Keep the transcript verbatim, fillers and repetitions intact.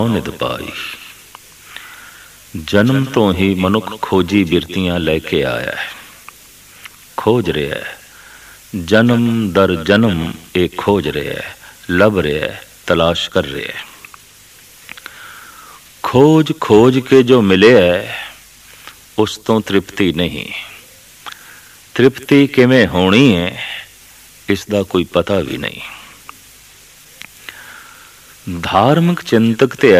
ਨਿਤ ਪਾਈ। ਜਨਮ ਤੋਂ ਹੀ ਮਨੁੱਖ ਖੋਜੀ ਬਿਰਤੀਆਂ ਲੈ ਕੇ ਆਇਆ ਹੈ, ਖੋਜ ਰਿਹਾ ਹੈ, ਜਨਮ ਦਰ ਜਨਮ ਇਹ ਖੋਜ ਰਿਹਾ ਹੈ, ਲੱਭ ਰਿਹਾ ਹੈ, ਤਲਾਸ਼ ਕਰ ਰਿਹਾ ਹੈ। ਖੋਜ ਖੋਜ ਕੇ ਜੋ ਮਿਲਿਆ ਹੈ ਉਸ ਤੋਂ ਤ੍ਰਿਪਤੀ ਨਹੀਂ। ਤ੍ਰਿਪਤੀ ਕਿਵੇਂ ਹੋਣੀ ਹੈ ਇਸ ਦਾ ਕੋਈ ਪਤਾ ਵੀ ਨਹੀਂ। ਧਾਰਮਿਕ ਚਿੰਤਕ ਤੇ